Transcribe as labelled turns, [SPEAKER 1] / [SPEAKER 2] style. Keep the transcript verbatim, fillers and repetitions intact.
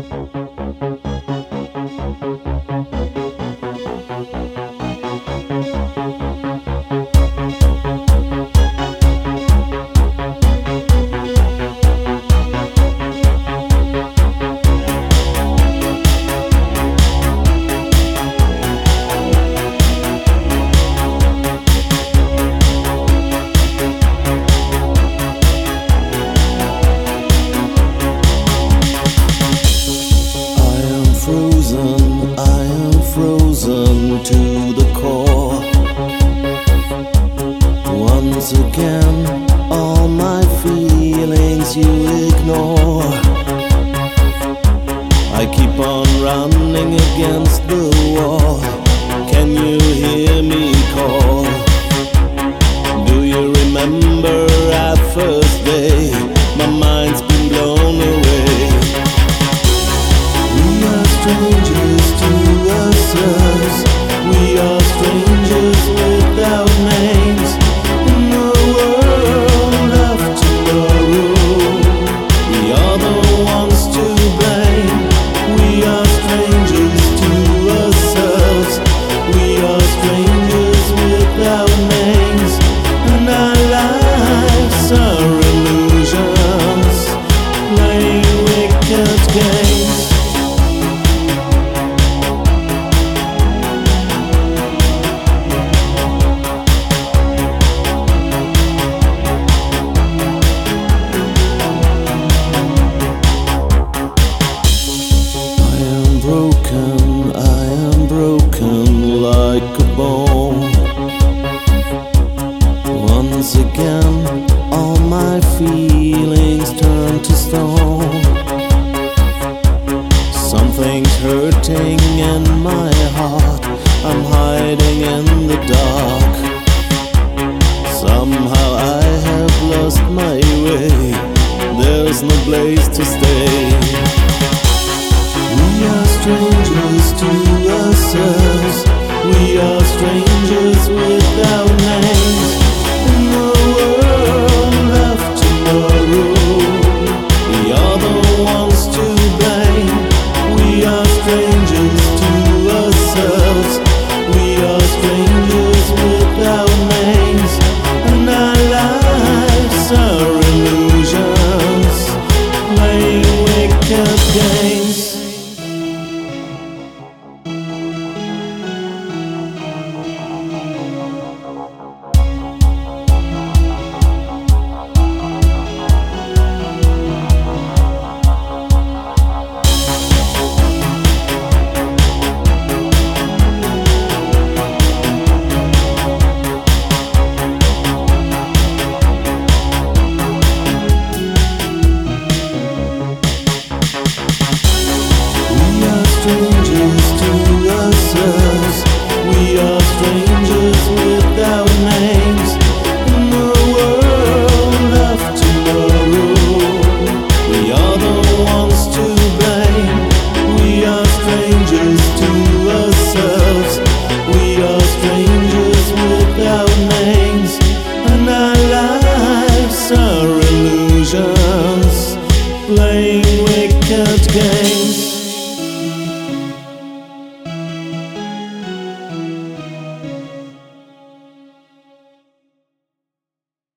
[SPEAKER 1] frozen to the core. Once again, all my feelings you ignore. I keep on running against the wall. Can you hear me call? Do you remember our first day? My mind's been blown away. We are strangers to ourselves. We are strangers without names in the world of tomorrow. We are the ones to blame. We are strangers to ourselves. We are strangers without names, and our lives are illusions, playing wicked games. Broken, I am broken like a bone. Once again, all my feelings turn to stone. Something's hurting in my heart. I'm hiding in the dark. Somehow I have lost my way. There's no place to stay. We are strangers to ourselves. We are strangers without names in the world of tomorrow. We are the ones to blame. We are strangers to ourselves. We are strangers without names, and our lives are illusions, playing wicked games. Strangers to ourselves. We are strangers without names in the world of tomorrow. We are the ones to blame. We are strangers to ourselves. We are strangers without names, and our lives are illusions, playing wicked games.